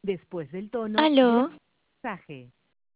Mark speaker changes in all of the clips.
Speaker 1: Después del tono,
Speaker 2: Aló,
Speaker 1: mensaje.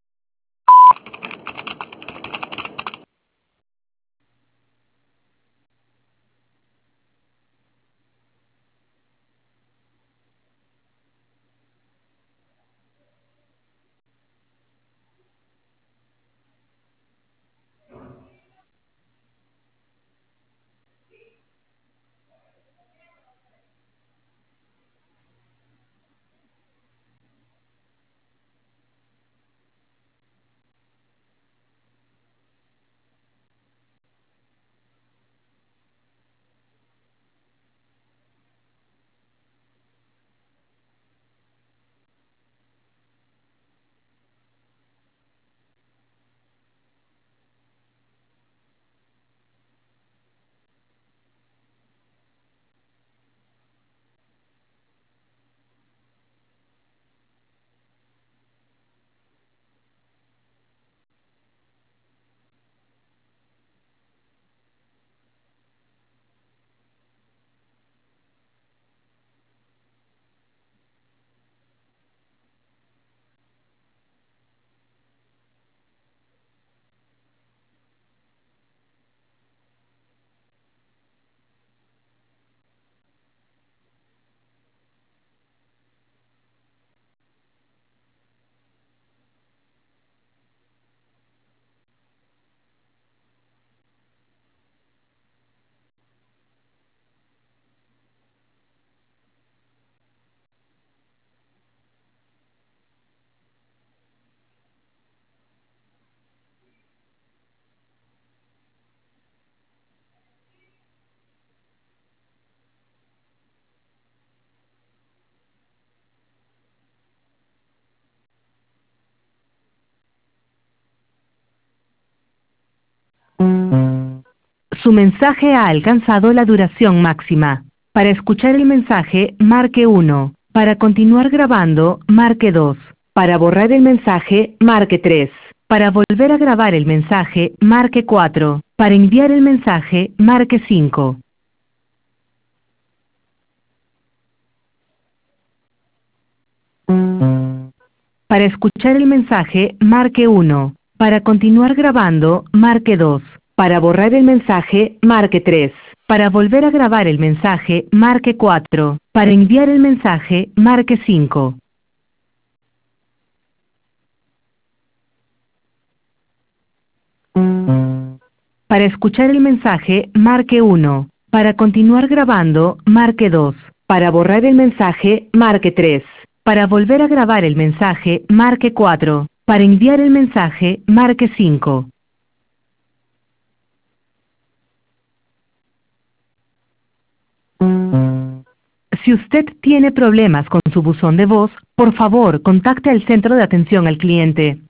Speaker 1: Su mensaje ha alcanzado la duración máxima. Para escuchar el mensaje, marque 1. Para continuar grabando, marque 2. Para borrar el mensaje, marque 3. Para volver a grabar el mensaje, marque 4. Para enviar el mensaje, marque 5. Para escuchar el mensaje, marque 1. Para continuar grabando, marque 2. Para borrar el mensaje, marque 3. Para volver a grabar el mensaje, marque 4. Para enviar el mensaje, marque 5. Para escuchar el mensaje, marque 1. Para continuar grabando, marque 2. Para borrar el mensaje, marque 3. Para volver a grabar el mensaje, marque 4. Para enviar el mensaje, marque 5. Si usted tiene problemas con su buzón de voz, por favor, contacte al centro de atención al cliente.